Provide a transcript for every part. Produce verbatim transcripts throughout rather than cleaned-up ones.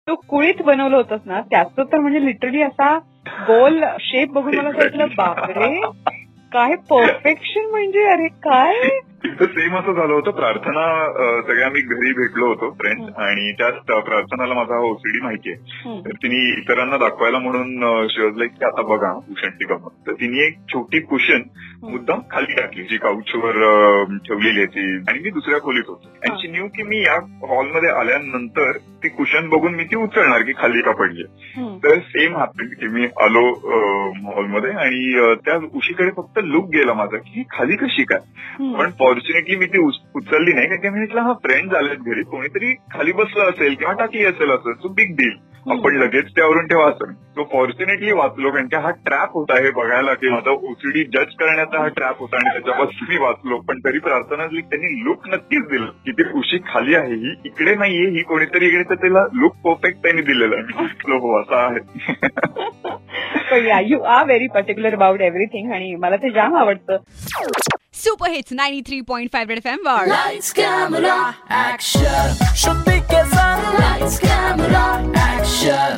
तू कुळीत बनवलं होतंस ना त्याचं तर म्हणजे लिटरली असा गोल शेप बघून मला वाटलं बापरे काय परफेक्शन म्हणजे अरे काय इथं सेम असं झालं होतं. प्रार्थना सगळ्या मी घरी भेटलो होतो फ्रेंड्स आणि त्याच प्रार्थनाला माझा ओसीडी माहिती आहे. तर तिने इतरांना दाखवायला म्हणून शिवजला की आता बघा कुशनची गमत. तर तिने एक छोटी कुशन मुद्दाम खाली टाकली जी काउचवर ठेवलेली आहे ती आणि मी दुसऱ्या खोलीत होतो. आणि शी न्यू की मी या हॉलमध्ये आल्यानंतर ती कुशन बघून मी ती उचलणार की खाली का पडली. तर सेम हॅपन की मी आलो हॉलमध्ये आणि त्या उशीकडे फक्त लुक गेला माझा की ही खाली कशी काय. पण फॉर्च्युनेटली मी ती उचलली नाही कारण की मी म्हटलं हा फ्रेंड आलेत घरी कोणीतरी खाली बसलं असेल किंवा टाकली असेल असं सो बिग डील आपण लगेच त्यावरून ते वाचून तो फॉर्च्युनेटली वाचलो कारण की हा ट्रॅप होता हे बघायला की माझा ओसीडी जज करण्याचा हा ट्रॅप होता आणि त्याच्यापासून मी वाचलो. पण तरी प्रार्थना झाली त्यांनी लुक नक्कीच दिलं की ती उशी खाली आहे ही इकडे नाहीये ही कोणीतरी इकडे तर त्याला लुक परफेक्ट त्यांनी दिलेलं आहे. मी म्हटलं हो असं आहे. You are very particular about everything आणि मला ते जाम आवडतं. Super hits ninety three point five Red FM वर लाइट्स कॅमेरा ऍक्शन श्रुती के संग लाइट्स कॅमेरा ऍक्शन.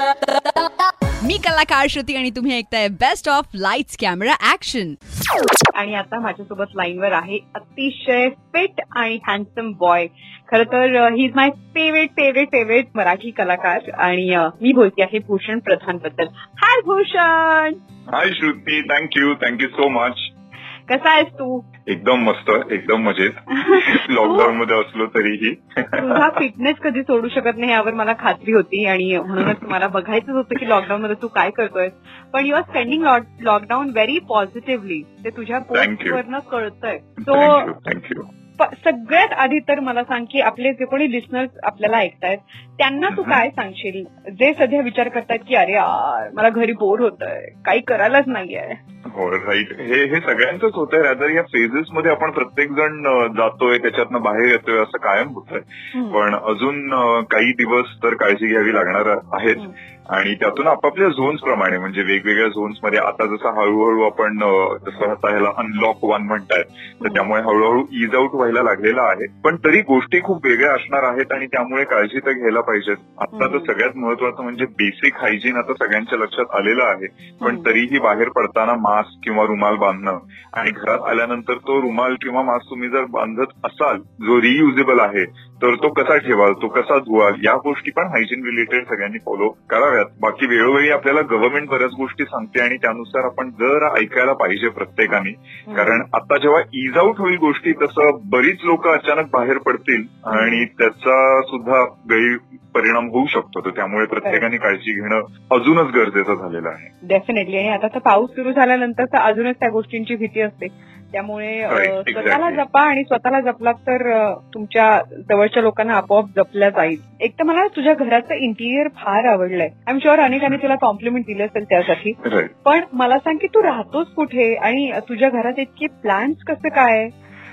मी कलाकार श्रुती आणि तुम्ही ऐकताय best of lights camera action. आणि आता माझ्यासोबत लाईनवर आहे अतिशय फिट आणि हँडसम बॉय. खरं तर he is my favourite favourite favourite Marathi कलाकार आणि मी बोलते आहे भूषण प्रधान बद्दल. Hi Bhushan. Hi Shruti. Thank you thank you so much. कसा आहेस तू? एकदम मस्त एकदम मजेत. लॉकडाऊन मध्ये असलो तरीही तुझा फिटनेस कधी सोडू शकत नाही यावर मला खात्री होती आणि म्हणूनच मला बघायचंच होतं की लॉकडाऊन मध्ये तू काय करतोय. पण you are spending lockdown very positively ते तुझ्या पोस्टवरनं कळतंय. So thank you. सगळ्यात आधी तर मला सांग की आपले जे कोणी लिस्नर्स आपल्याला ऐकतायत त्यांना तू काय सांगशील जे सध्या विचार करतायत की अरे यार मला घरी बोर होतंय काही करायलाच नाहीये. हो राईट. हे हे सगळ्यांचंच होतंय. रादर या फेजेस मध्ये आपण प्रत्येक जण जातोय त्याच्यातनं बाहेर येतोय असं कायम होतंय. पण अजून काही दिवस तर काळजी घ्यावी लागणार आहेच आणि त्यातून आपापल्या झोन्स प्रमाणे म्हणजे वेगवेगळ्या झोन्स मध्ये आता जसं हळूहळू आपण जसं आता ह्याला अनलॉक वन म्हणतायत तर त्यामुळे हळूहळू इज आउट व्हायला लागलेला आहे. पण तरी गोष्टी खूप वेगळ्या असणार आहेत आणि त्यामुळे काळजी तर घ्यायला पाहिजेत. आता तर सगळ्यात महत्वाचं म्हणजे बेसिक हायजीन आता सगळ्यांच्या लक्षात आलेलं आहे. पण तरीही बाहेर पडताना मास्क किंवा रुमाल बांधणं आणि घरात आल्यानंतर तो रुमाल किंवा मास्क तुम्ही जर बांधत असाल जो रियुजेबल आहे तर तो कसा ठेवाल तो कसा धुवाल या गोष्टी पण हायजीन रिलेटेड सगळ्यांनी फॉलो कराव्यात. बाकी वेळोवेळी आपल्याला गव्हर्नमेंट बऱ्याच गोष्टी सांगते आणि त्यानुसार आपण जर ऐकायला पाहिजे प्रत्येकाने. कारण आता जेव्हा इज आउट होईल गोष्टी तसं बरीच लोक अचानक बाहेर पडतील आणि त्याचा सुद्धा गैरपरिणाम होऊ शकतो. तर त्यामुळे प्रत्येकाने काळजी घेणं अजूनच गरजेचं झालेलं आहे. डेफिनेटली. आणि आता तर पाऊस सुरू झाल्यानंतर तर अजूनच त्या गोष्टींची भीती असते. त्यामुळे स्वतःला जपा आणि स्वतःला जपलात तर तुमच्या जवळच्या लोकांना आपोआप जपल्या जाईल. एक तर मला तुझ्या घराचं इंटिरियर फार आवडलंय. आय एम शुअर अनेकांनी तुला कॉम्प्लिमेंट दिले असेल त्यासाठी. पण मला सांग की तू राहतोस कुठे आणि तुझ्या घरात इतके प्लॅन्स कसं काय?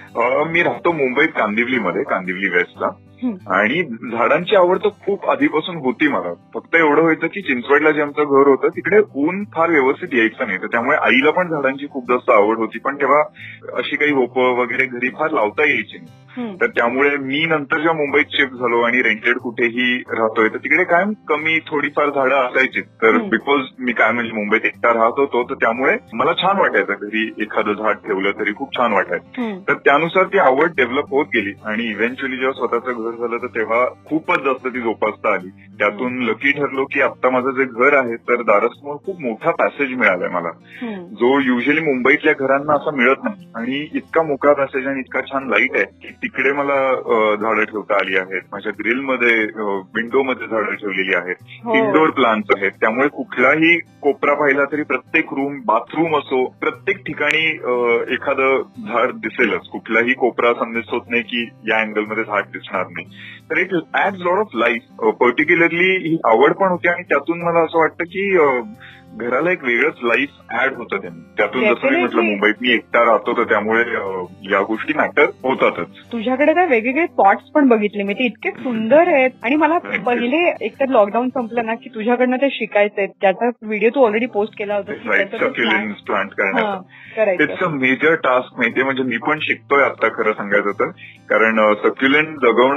मी राहतो मुंबईत कांदिवलीमध्ये कांदिवली वेस्टला आणि झाडांची आवड तर खूप आधीपासून होती मला. फक्त एवढं व्हायचं की चिंचवडला जे आमचं घर होतं तिकडे ऊन फार व्यवस्थित यायचं नाही तर त्यामुळे आईला पण झाडांची खूप जास्त आवड होती. पण तेव्हा अशी काही रोपं वगैरे घरी फार लावता यायची नाही. तर त्यामुळे मी नंतर जेव्हा मुंबईत शिफ्ट झालो आणि रेंटेड कुठेही राहतोय तर तिकडे कायम कमी थोडीफार झाडं असायची. तर बिकॉज मी काय म्हणजे मुंबईत एकटा राहत होतो तर त्यामुळे मला छान वाटायचं घरी एखादं झाड ठेवलं तरी खूप छान वाटायचं. तर त्यानुसार ती आवड डेव्हलप होत गेली आणि इव्हेंच्युअली जेव्हा स्वतःचं घर झालं तर तेव्हा खूपच जास्त ती जोपासता आली. त्यातून लकी ठरलो की आता माझं जे घर आहे तर दारासमोर खूप मोठा पॅसेज मिळालाय मला जो युजली मुंबईतल्या घरांना असा मिळत नाही आणि इतका मोकळा पॅसेज आणि इतका छान लाईट आहे की तिकडे मला झाडं ठेवता आली आहेत. माझ्या ग्रिलमध्ये विंडोमध्ये झाडं ठेवलेली आहेत. इनडोअर प्लांट्स आहेत. त्यामुळे कुठलाही कोपरा पाहिला तरी प्रत्येक रूम बाथरूम असो प्रत्येक ठिकाणी एखादं झाड दिसेलच. कुठलाही कोपरा संदेश होत नाही की या अँगलमध्ये झाड दिसणार नाही. तर it adds lot of life. Particularly ही आवड पण होती आणि त्यातून मला असं वाटतं की घराला एक वेगळंच लाईफ ऍड होतं त्यांनी. त्यातून जसं मी म्हटलं मुंबईत मी एकटा राहतो तर त्यामुळे या गोष्टी मॅटर होतातच. तुझ्याकडे काय वेगवेगळे पॉट्स पण बघितले मी ते इतके सुंदर आहेत आणि मला पहिले एकतर लॉकडाऊन संपलं ना की तुझ्याकडनं ते शिकायचंय. त्याचा व्हिडिओ तू ऑलरेडी पोस्ट केला होता. सक्युलेंट्स प्लांट करण्याचा इट्स अ मेजर टास्क माहितीये. म्हणजे मी पण शिकतोय आता खरं सांगायचं तर कारण सक्युलेंट जगवणं हे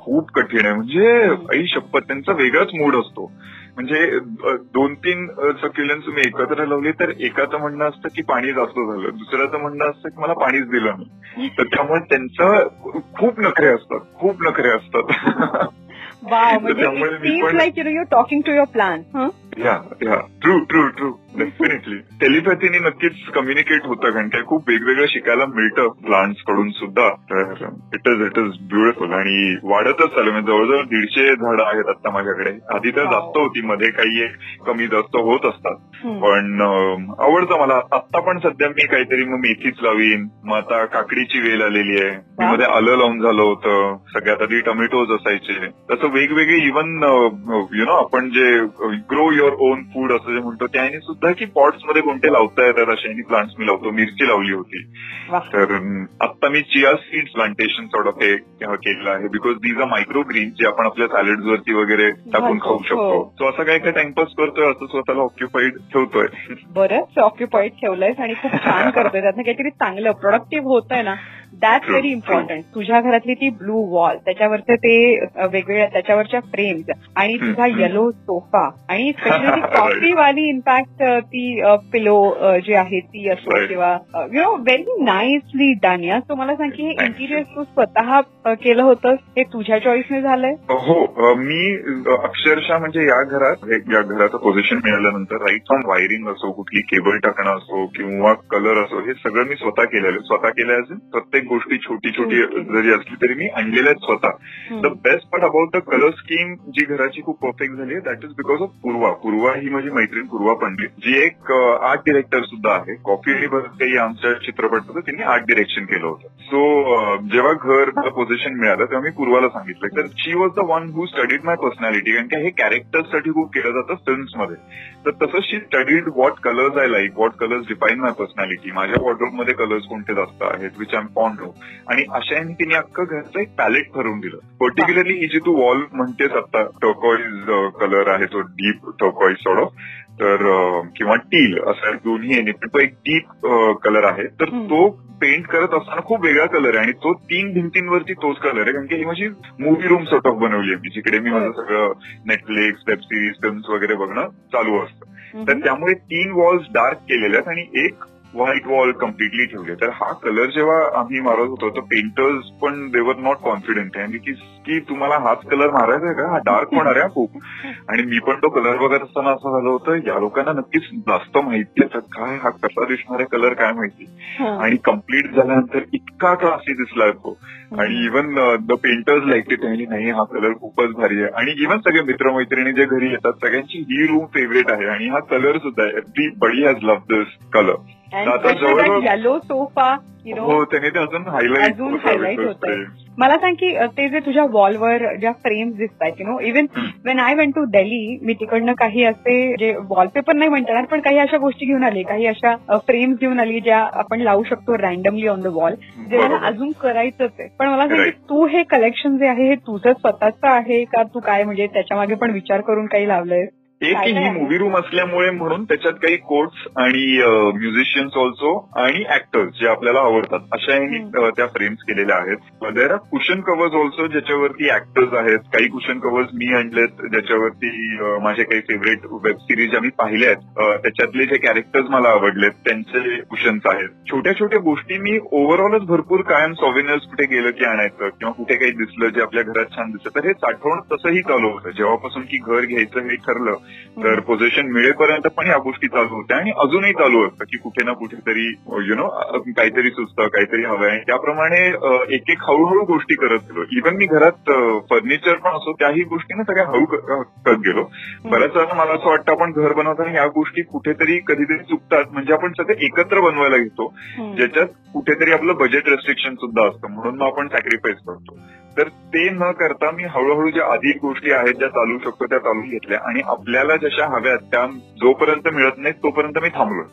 खूप कठीण आहे. म्हणजे आई शपथ, त्यांचा वेगळाच मूड असतो. म्हणजे दोन तीन सक्युलेंट्स तुम्ही एकत्र लावली तर एकाचं म्हणणं असतं की पाणी जास्त झालं, दुसऱ्याचं म्हणणं असतं की मला पाणीच दिलं नाही. तर त्यामुळे त्यांचं खूप नखरे असतात, खूप नखरे असतात. वाव, म्हणजे it seems like you know you talking to your plan. Yeah yeah true true true definitely. टेलिपॅथीने नक्कीच कम्युनिकेट होतं, कारण काय खूप वेगवेगळं शिकायला मिळतं प्लांट्स कडून सुद्धा. तर it is it is beautiful आणि वाढतच चालू. म्हणजे जवळजवळ दीडशे झाडं आहेत आता माझ्याकडे. आधी तर जास्त होती, मध्ये काही कमी जास्त होत असतात, पण आवडतं मला. आता पण सध्या मी काहीतरी मग मेथीच लावीन, मग आता काकडीची वेल आलेली आहे, मध्ये आलं लावून झालं होतं, सगळ्यात आधी टोमॅटोज असायचे. तसं वेगवेगळे इव्हन यु नो आपण जे ग्रो युअर ओन फूड असं जे म्हणतो त्याने सुद्धा की पॉट्स मध्ये कोणते लावता येतात अशाने प्लांट्स मी लावतो. मिरची लावली होती. तर आता मी chia seeds plantation sort of हे केलेलं आहे, because these are micro greens जे आपण आपल्या सॅलड्स वरती वगैरे टाकून खाऊ शकतो. सो असं काही काही टाइमपास करतोय, असं स्वतःला ऑक्युपाईड ठेवतोय. बरंच ऑक्युपाईड ठेवलंयस आणि खूप छान करतोय. त्यातनं काहीतरी चांगलं प्रोडक्टिव्ह होतंय ना, दॅट्स व्हेरी इम्पॉर्टंट. तुझ्या घरातली ती ब्लू वॉल, त्याच्यावरचे ते वेगवेगळ्या त्याच्यावरच्या फ्रेम्स आणि तुझा येलो सोफा आणि स्पेशली कॉफी वाली इनफॅक्ट ती पिलो जी आहे ती असो किंवा you know very nicely done. Yeah so मला सांग की हे इंटिरियर तू स्वतः केलं होतं, हे तुझ्या चॉईसने झालंय? हो, मी अक्षरशः म्हणजे या घरात या घराचं पोझिशन मिळाल्यानंतर राईट फ्रॉम वायरिंग असो, कुठली केबल टाकणं असो किंवा कलर असो, हे सगळं मी स्वतः केलेलं. स्वतः केलं असेल प्रत्येक गोष्टी छोटी छोटी जरी असली तरी मी आणलेल्या आहेत स्वतः. The best part about the colour scheme जी घराची खूप परफेक्ट झाली आहे, that is because of Purva. Purva ही माझी मैत्रीण पूर्वा पंडित, जी एक आर्ट डिरेक्टर सुद्धा आहे. कॉफी आणि बरं काही आमच्या चित्रपटाचं त्यांनी आर्ट डिरेक्शन केलं होतं. सो जेव्हा घर पोझिशन मिळालं तेव्हा मी पूर्वाला सांगितलं, तर she was the one who studied my personality. कारण की हे कॅरेक्टर्ससाठी खूप केलं जातं फिल्म्समध्ये. तर तसं she studied what colours I like, what colours define my personality. माझ्या वॉर्डरोबमध्ये कलर्स कोणते जास्त आहेत, which I am fond of. आणि अशाने तिने अख्खं घरचं एक पॅलेट ठरवून दिलं. पर्टिक्युलरली ही जी तू वॉल म्हणतेस आता, टर्कॉइज कलर आहे तो, डीप टर्कॉइज सॉर्ट ऑफ, तर किंवा टील असं दोन्ही आहे, पण तो एक डीप कलर आहे. तर तो पेंट करत असताना खूप वेगळा कलर आहे आणि तो तीन भिंतींवरती तोच कलर आहे. कारण की ही माझी मूव्ही रूम सॉर्ट ऑफ बनवली आहे, जिकडे मी माझं सगळं नेटफ्लिक्स, वेब सिरीज, फिल्म्स वगैरे बघणं चालू असतं. तर त्यामुळे तीन वॉल्स डार्क केलेल्या आहेत आणि एक व्हाईट वॉल कम्प्लिटली ठेवले. तर हा कलर जेव्हा आम्ही मारत होतो तर पेंटर्स पण देवर नॉट कॉन्फिडंट आहे की तुम्हाला हाच कलर मारायचा आहे का, हा डार्क होणार आहे खूप. आणि मी पण तो कलर बघत असताना असं झालं होतं, या लोकांना नक्कीच जास्त माहिती आहे काय हा कसा दिसणार आहे कलर काय माहिती. आणि कम्प्लीट झाल्यानंतर इतका क्लासी दिसला तो. आणि even the painters like it, आणि नाही हा कलर खूपच भारी आहे. आणि इव्हन सगळे मित्रमैत्रिणी जे घरी येतात सगळ्यांची ही रूम फेवरेट आहे आणि हा कलर सुद्धा आहे. Everybody has love this colour. आता जवळ येलो सोफा, यु नो, हो त्याने ते अजून हायलाईट अजून हायलाईट होत आहे. मला सांग की ते जे तुझ्या वॉलवर ज्या फ्रेम्स दिसत आहेत, you know, even when I went to Delhi, मी तिकडनं काही असे जे वॉलपेपर नाही म्हणता येणार पण काही अशा गोष्टी घेऊन आली, काही अशा फ्रेम्स घेऊन आली ज्या आपण लावू शकतो रॅन्डमली ऑन द वॉल, जे मला अजून करायचंच आहे. पण मला सांग की तू हे कलेक्शन जे आहे हे तुझं स्वतःचं आहे का, तू काय म्हणजे त्याच्यामागे पण विचार करून काही लावलंय? एक की ही मूव्ही रूम असल्यामुळे म्हणून त्याच्यात काही कोट्स आणि म्युझिशियन्स ऑल्सो आणि ऍक्टर्स जे आपल्याला आवडतात अशा त्या फ्रेम्स केलेल्या आहेत. There are cushion covers also ज्याच्यावरती ऍक्टर्स आहेत. काही कुशन कव्हर्स मी आणलेत ज्याच्यावरती माझे काही फेवरेट वेब सिरीज आम्ही पाहिल्या आहेत त्याच्यातले जे कॅरेक्टर्स मला आवडलेत त्यांचे कुशन्स आहेत. छोट्या छोट्या गोष्टी मी ओव्हरऑलच भरपूर कायम सॉव्हिनियर्स कुठे गेलं की आणायचं किंवा कुठे काही दिसलं जे आपल्या घरात छान दिसतं तर हे साठवण तसंही चालू होतं. जेव्हापासून की घर घ्यायचं हे ठरलं तर पोझिशन मिळेपर्यंत पण या गोष्टी चालू होत्या आणि अजूनही चालू असतं की कुठे ना कुठेतरी यु नो काहीतरी सुचतं, काहीतरी हवंय. त्याप्रमाणे एक एक हळूहळू गोष्टी करत गेलो. इव्हन मी घरात फर्निचर पण असो त्याही गोष्टी सगळ्या हळू करत गेलो. बऱ्याच वेळा मला असं वाटतं आपण घर बनवताना या गोष्टी कुठेतरी कधीतरी चुकतात, म्हणजे आपण सगळं एकत्र बनवायला घेतो ज्याच्यात कुठेतरी आपलं बजेट रेस्ट्रिक्शन सुद्धा असतं म्हणून मग आपण सॅक्रिफाईस करतो. तर ते न करता मी हळूहळू ज्या अधिक गोष्टी आहेत ज्या चालू शकतो त्या चालू घेतल्या आणि आपल्याला जशा हव्यात त्या जोपर्यंत मिळत नाहीत तोपर्यंत मी थांबलोय.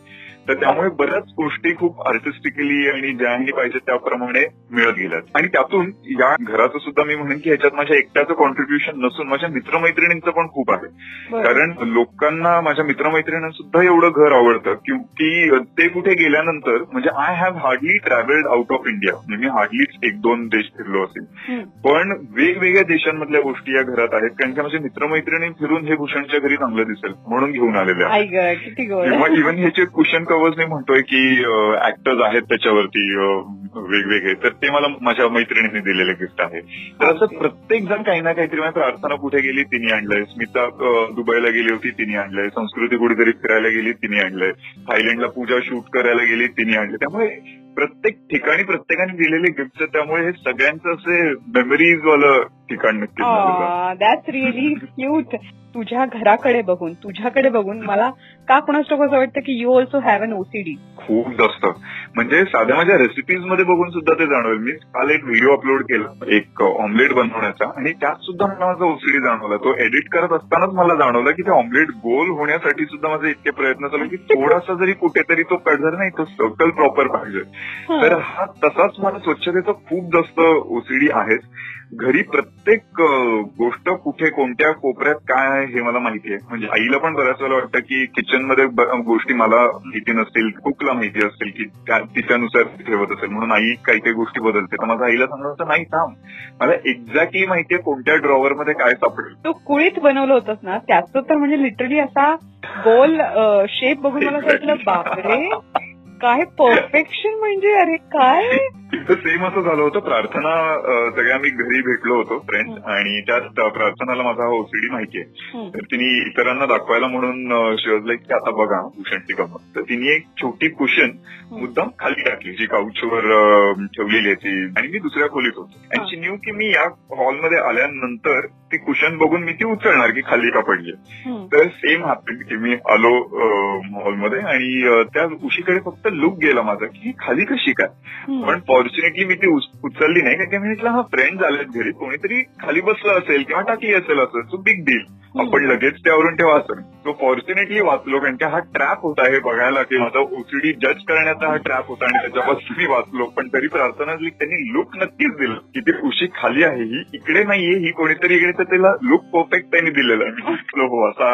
तर त्यामुळे बऱ्याच गोष्टी खूप आर्टिस्टिकली आणि ज्याही पाहिजे त्याप्रमाणे मिळत गेल्यात. आणि त्यातून या घराचं सुद्धा मी म्हणेन की ह्याच्यात माझ्या एकट्याचं कॉन्ट्रीब्युशन नसून माझ्या मित्रमैत्रिणींचं पण खूप आहे. कारण लोकांना, माझ्या मित्रमैत्रिणींना सुद्धा एवढं घर आवडतं की ते कुठे गेल्यानंतर, म्हणजे I have hardly travelled out of India, म्हणजे मी हार्डलीच एक दोन देश फिरलो असेल, पण वेगवेगळ्या देशांमधल्या गोष्टी या घरात आहेत. कारण की माझे मित्रमैत्रिणी फिरून हे भूषणच्या घरी चांगलं दिसेल म्हणून घेऊन आलेले आहेत. किंवा इव्हन ह्याचे कुशन कव्हर्स मी म्हणतोय की ऍक्टर्स आहेत त्याच्यावरती वेगवेगळे, तर ते मला माझ्या मैत्रिणींनी दिलेले गिफ्ट आहे. तर असं प्रत्येक जण काही ना काहीतरी, म्हणजे प्रार्थना कुठे गेली तिने आणलंय, स्मिता दुबईला गेली होती तिने आणलंय, संस्कृती कुठेतरी फिरायला गेली तिने आणलंय, थायलंडला पूजा शूट करायला गेली तिने आणले. त्यामुळे प्रत्येक ठिकाणी प्रत्येकाने दिलेले गिफ्ट, त्यामुळे हे सगळ्यांचं असे मेमरीज वालं ठिकाण नक्कीच. That's really cute. तुझ्या घराकडे बघून, तुझ्याकडे बघून मला का कोणाच असं वाटतं की you also have an OCD. खूप जास्त, म्हणजे साध्या माझ्या रेसिपीज मध्ये बघून सुद्धा ते जाणवलं. मी काल एक व्हिडिओ अपलोड केला एक ऑमलेट बनवण्याचा, आणि त्यात सुद्धा मला माझा ओसीडी जाणवला. तो एडिट करत असतानाच मला जाणवलं की ते ऑमलेट गोल होण्यासाठी सुद्धा माझे इतके प्रयत्न चालू की थोडासा जरी कुठेतरी तो कट झाला नाही, तो सर्कल प्रॉपर पाहिजे. तर हा तसाच मला स्वच्छतेचा खूप जास्त ओसीडी आहेच. घरी प्रत्येक गोष्ट कुठे कोणत्या कोपऱ्यात काय आहे हे मला माहिती आहे. म्हणजे आईला पण बऱ्याच वेळेला वाटतं की किचनमध्ये गोष्टी मला माहिती नसतील, कुकला माहिती असतील की तिच्यानुसार ठेवत असेल, म्हणून आई काही काही गोष्टी बदलते. तर माझं आईला सांगणं होतं नाही थांब, मला एक्झॅक्टली माहितीये कोणत्या ड्रॉवरमध्ये काय सापडेल. तो कुळीत बनवलं होतस ना त्याचं तर म्हणजे लिटरली असा गोल शेप बघून मला सांगितलं बापरे काय परफेक्शन, म्हणजे अरे काय. सेम असं झालं होतं. प्रार्थना सगळ्या आम्ही घरी भेटलो होतो फ्रेंड्स, आणि त्यात प्रार्थनाला माझा हा ओसीडी माहितीये. तर तिने इतरांना दाखवायला म्हणून शोधलं की आता बघा भूषणची गमत. तर तिने एक छोटी कुशन मुद्दाम खाली टाकली जी काउचवर ठेवलेली आहे, आणि मी दुसऱ्या खोलीत होतो. आणि शी न्यू की मी या हॉलमध्ये आल्यानंतर ती कुशन बघून मी ती उचलणार की खाली का पडली. तर सेम हॅपन की मी आलो हॉलमध्ये, आणि त्या उशीकडे फक्त लुक गेला माझा की खाली कशी काय. पण फॉर्च्युनेटली मी ती उचलली नाही, कारण की मी म्हटलं हा फ्रेंड आलेत घरी, कोणीतरी खाली बसलं असेल किंवा टाकली असेल असं, सो बिग डील, आपण लगेच त्यावरून ठेवा असं. तो फॉर्च्युनेटली वाचलो, कारण की हा ट्रॅप होता हे बघायला की माझा ओसीडी जज करण्याचा हा ट्रॅप होता, आणि त्याच्यापासून मी वाचलो. पण तरी प्रार्थना त्यांनी लुक नक्कीच दिलं की ती उशी खाली आहे, ही इकडे नाहीये, ही कोणीतरी इकडे, तर त्याला लुक परफेक्ट त्यांनी दिलेलं. मी म्हटलं हो असं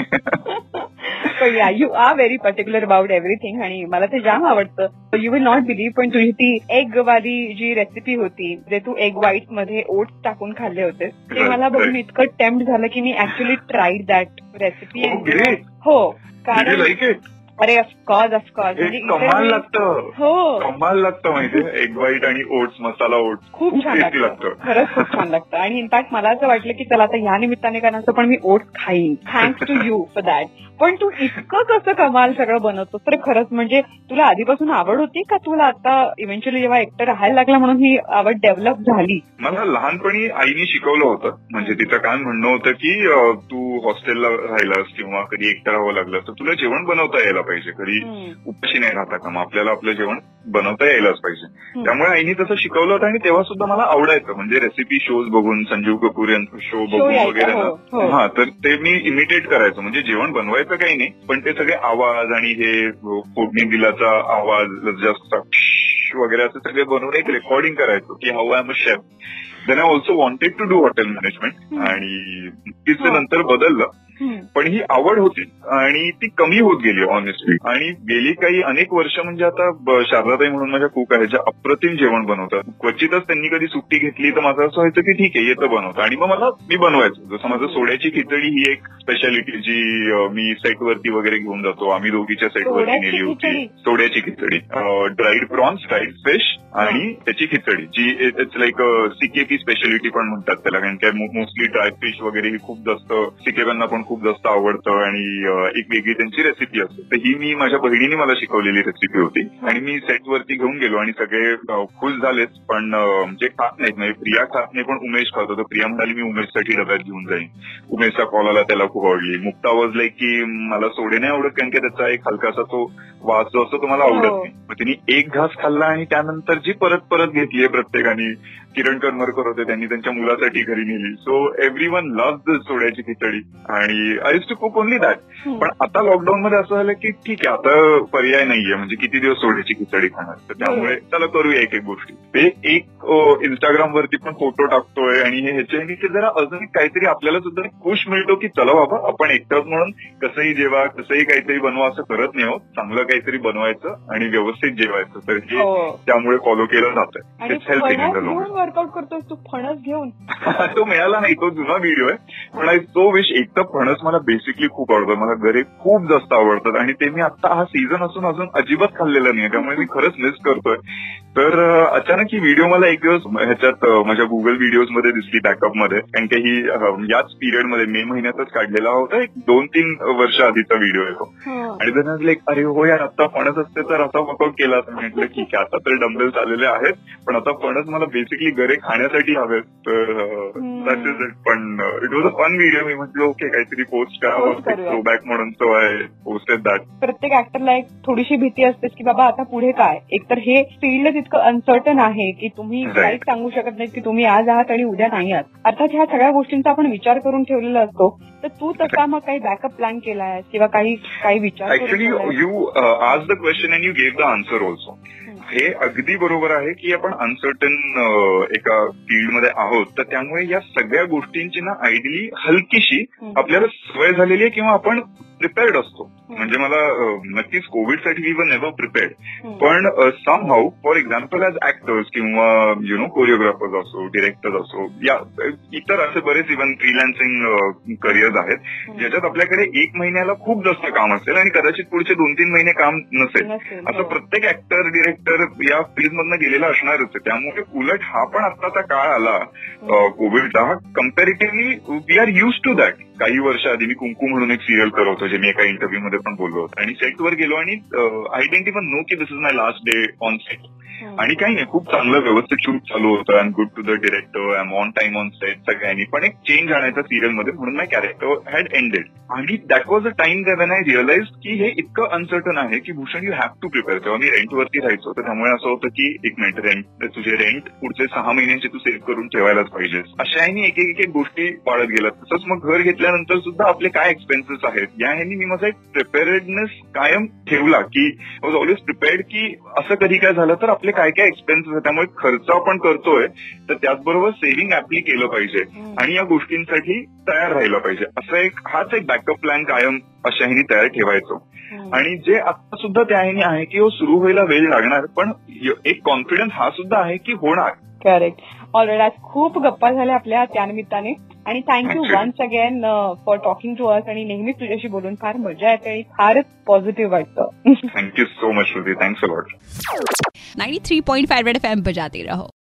आहे. पण yeah you are very particular about everything, आणि मला ते जाम आवडतं. यू विल नॉट बिलीव्ह, पण तुझी ती एग वाली जी रेसिपी होती, जे तू एग व्हाईट मध्ये ओट्स टाकून खाल्ले होते, ते मला बघून इतकं टेम्प्ट झालं की मी ऍक्च्युली ट्राईड दॅट रेसिपी. हो, कारण अरे ऑफकोर्स ऑफकोर्स म्हणजे कमाल लागतं. हो कमाल लागतं माहितीये, एग व्हाईट आणि ओट्स, मसाला ओट्स खूप छान लागतं. खरंच खूप छान लागतं. आणि इनफॅक्ट मला असं वाटलं की चला आता ह्या निमित्ताने कारण पण मी ओट्स खाईन. Thanks to you for that. पण तू इतकं कसं कमाल सगळं बनवतोस तर खरंच, म्हणजे तुला आधीपासून आवड होती का तुला आता इव्हेंच्युअली जेव्हा एकटं राहायला लागला म्हणून ही आवड डेव्हलप झाली? मला लहानपणी आईने शिकवलं होतं. म्हणजे तिचं काय म्हणणं होतं की तू हॉस्टेलला राहिलास किंवा कधी एकटं राहावं लागलं तर तुला जेवण बनवता यायला पाहिजे, कधी उपाशी नाही राहता का, मग आपल्याला आपलं जेवण बनवता यायलाच पाहिजे. त्यामुळे आईने तसं शिकवलं होतं, आणि तेव्हा सुद्धा मला आवडायचं. म्हणजे रेसिपी शोज बघून, संजीव कपूर यांचा शो बघून वगैरे ना, हा, तर ते मी इमिटेट करायचो. म्हणजे जेवण बनवायचं काही नाही, पण ते सगळे आवाज आणि हे फोडणी दिलाचा आवाज जास्त वगैरे असं सगळे बनवून एक रेकॉर्डिंग करायचो की how I am a chef. Then I also wanted to do hotel management, आणि तिचं नंतर बदललं. पण ही आवड होती आणि ती कमी होत गेली ऑनेस्टली. आणि गेली काही अनेक वर्ष, म्हणजे आता शारदाताई म्हणून माझ्या कुक आहेत ज्या अप्रतिम जेवण बनवतात. क्वचितच त्यांनी कधी सुट्टी घेतली तर माझं असं व्हायचं की ठीक आहे येतं बनवतं, आणि मग मला मी बनवायचो. जसं माझं सोड्याची खिचडी ही एक स्पेशालिटी जी मी सेटवरती वगैरे घेऊन जातो. आम्ही दोघीच्या सेटवरती नेली होती सोड्याची खिचडी, ड्राईड प्रॉन्स, ड्राईड फिश आणि त्याची खिचडी, जी इट्स लाईक सीकेपी स्पेशालिटी पण म्हणतात त्याला, कारण की मोस्टली ड्राय फिश वगैरे ही खूप जास्त सिकेबांना पण खूप जास्त आवडतं, आणि एक वेगळी त्यांची रेसिपी असते. तर ही मी माझ्या बहिणीने मला शिकवलेली रेसिपी होती, आणि मी सेटवरती घेऊन गेलो आणि सगळे खुश झालेच. पण जे खात नाहीत, म्हणजे प्रिया खात नाही पण उमेश खात होता. प्रिया म्हणाली मी उमेशसाठी डब्यात घेऊन जाईन. उमेशचा कॉल आला, त्याला खूप आवडली. मुक्ता वॉज लाईक की मला सोडे नाही आवडत, कारण की त्याचा एक हलकासा तो वास जो असतो तो मला आवडत नाही. मग तिने एक घास खाल्ला आणि त्यानंतर एनर्जी परत परत घेतलीये प्रत्येकाने. किरण करमरकर होते, त्यांनी त्यांच्या मुलासाठी घरी नेली. So every one love this सोड्याची खिचडी आणि I used to cook only that. पण आता लॉकडाऊन मध्ये असं झालं की ठीक आहे, आता पर्याय नाहीये, म्हणजे किती दिवस सोड्याची खिचडी खाणार, तर त्यामुळे चला करूया एक एक गोष्टी. ते एक इंस्टाग्राम वरती पण फोटो टाकतोय आणि हे ह्याच्याने की जरा अजून काहीतरी आपल्याला सुद्धा खुश मिळतो की चला बाबा आपण एकटाच म्हणून कसंही जेवा कसंही काहीतरी बनवा असं करत नाही आहोत, चांगलं काहीतरी बनवायचं आणि व्यवस्थित जेवायचं. तर हे त्यामुळे फॉलो केलं जातंय. वर्कआउट करतोय तू फणस घेऊन. तो मिळाला नाही, तो जुना व्हिडिओ आहे. पण आय सो विश. एक तर फणस मला बेसिकली खूप आवडतं, मला गरे खूप जास्त आवडतात आणि ते मी आता हा सीझन असून अजून अजिबात खाल्लेलं नाही, त्यामुळे मी खरंच मिस करतोय. तर अचानक ही व्हिडिओ मला एक दिवस ह्याच्यात माझ्या गुगल व्हिडिओज मध्ये दिसली बॅकअपमध्ये, कारण की ही याच पिरियडमध्ये मे महिन्यातच काढलेला होता, एक दोन तीन वर्ष आधीचा व्हिडिओ आहे तो. आणि त्यांना लाईक अरे हो यार आता फणस असते तर असा वर्कआउट केला. तर म्हटलं ठीक आहे, आता तर डंबेल्स आलेले आहेत, पण आता फणस मला बेसिकली गरे खाण्यासाठी हवेत. तर दॅट इज इट. पण it was a fun video. मी म्हटलं ओके काहीतरी पोस्ट करावं थ्रो बॅक म्हणून, सो आय पोस्टेड दॅट. प्रत्येक ऍक्टरला एक थोडीशी भीती असते की बाबा आता पुढे काय. एकतर हे फील्ड इतकं अनसर्टन आहे की तुम्ही काहीच सांगू शकत नाही की तुम्ही आज आहात आणि उद्या नाही आहात. अर्थात ह्या सगळ्या गोष्टींचा आपण विचार करून ठेवलेला असतो. तर तू तसा मग काही बॅकअप प्लॅन केलाय किंवा काही काही विचार? ऍक्च्युली यू आज the question and you gave the answer also. हे अगदी बरोबर आहे की आपण अनसर्टन एका फील्डमध्ये आहोत, तर त्यामुळे या सगळ्या गोष्टींची ना आयडियली हलकीशी आपल्याला सवय झालेली आहे किंवा आपण प्रिपेअर्ड असतो. म्हणजे मला नक्कीच कोविडसाठी वी वर नेव्हर प्रिपेअर्ड, पण somehow for example as actors किंवा यु नो कोरिओग्राफर्स असो, डिरेक्टर्स असो, या इतर असे बरेच इव्हन फ्रीलान्सिंग करिअर्स आहेत ज्याच्यात आपल्याकडे एक महिन्याला खूप जास्त काम असेल आणि कदाचित पुढचे दोन तीन महिने काम नसेल. असं प्रत्येक ऍक्टर डिरेक्टर या फील्डमधनं गेलेला असणारच आहे. त्यामुळे उलट हा पण आत्ताचा काळ आला कोविडचा, हा comparatively we are used to that. काही वर्ष आधी मी कुंकू म्हणून एक सिरियल करत होतो, जे मी एका इंटरव्ह्यू मध्ये पण बोललो होतो, आणि सेटवर गेलो आणि आय डिडंट इव्हन नो की this is my last day on set. आणि काही नाही, खूप चांगलं व्यवस्थित शूट चालू होतं. I am good to the director, I am on time on set सगळ्यांनी. पण एक चेंज आणायचा सिरियलमध्ये म्हणून माय कॅरेक्टर हॅड एंडेड. आणि that was a time when I realise की हे इतकं अनसर्टन आहे की Bhushan you have to prepare. तेव्हा मी रेंटवरती राहायचो, तर त्यामुळे असं होतं की एक मिनिट रेंट तुझे रेंट पुढचे सहा महिन्यांचे तू सेव्ह करून ठेवायलाच पाहिजेस. अशाही एक एक एक गोष्टी वाढत गेल्या. तसंच मग घर घेतल्यानंतर सुद्धा आपले काय एक्सपेन्सेस आहेत या ह्यांनी मी माझा एक प्रिपेअर्डनेस कायम ठेवला की आय वॉज ऑलवेज प्रिपेअर्ड की असं कधी काय झालं तर आपले काय काय एक्सपेन्सेस आहेत. त्यामुळे खर्च आपण करतोय तर त्याचबरोबर सेव्हिंग ऍप्ली केलं पाहिजे आणि या गोष्टींसाठी तयार राहिलं पाहिजे. असं एक हाच एक बॅकअप प्लॅन कायम अशा ह्यांनी तयार ठेवायचो. आणि जे आता सुद्धा त्या ह्यांनी आहे की हो सुरू व्हायला वेळ लागणार, पण एक कॉन्फिडन्स हा सुद्धा आहे की होणार. करेक्ट. ऑलरेडी आज खूप गप्पा झाल्या आपल्या त्यानिमित्ताने आणि thank you once again for talking to us. आणि नेहमीच तुझ्याशी बोलून फार मजा येते आणि फारच पॉझिटिव्ह वाटतं. Thank you so much Shruti, thanks a lot. Ninety three point five red F M बजाते रहो.